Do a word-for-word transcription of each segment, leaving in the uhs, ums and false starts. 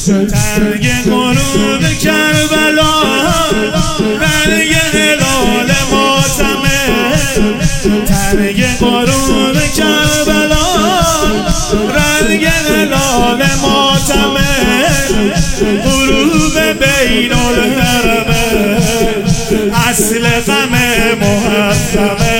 ترگ غروب کربلا رنگ هلال ماتمه ترگ غروب کربلا رنگ هلال ماتمه غروب بین الحرمه اصل غم محرمه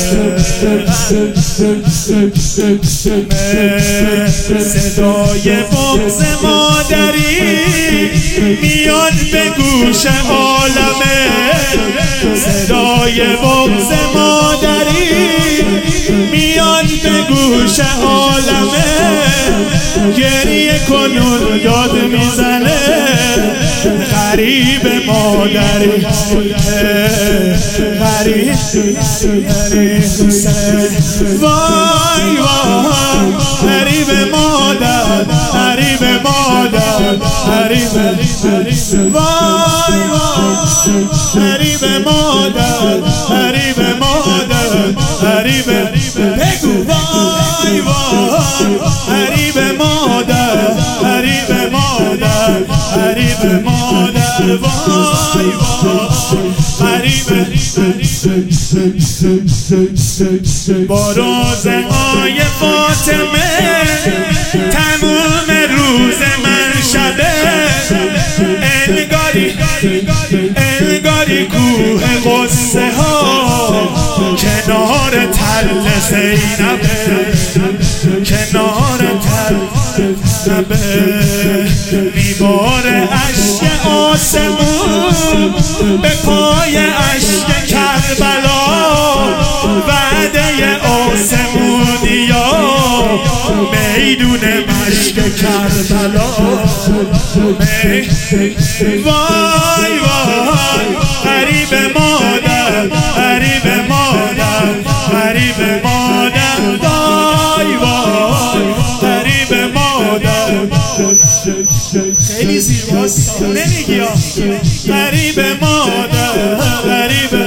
صدای بغض مادری میاد به گوش عالمه صدای بغض مادری میاد به گوش عالمه گریه کنون داد میزنه غریب مادری غریب وای وای غریب مادر غریب مادر غریب وای وای غریب مادر غریب مادر غریب بگو وای وای غریب مادر غریب مادر غریب مادر وای وای غریب با روزهای فاطمه تموم روز من شده انگاری انگاری کوه غصه ها کنار تل زینبه کنار تل زینبه میباره اشک آسمون به پای اشک کربلا وعده آسمونیا میدون مشک کربلا وای وای غریب مادر غریب مادر غریب مادر وای وای غریب مادر خیلی زیباست نمیگی غریب مادر غریب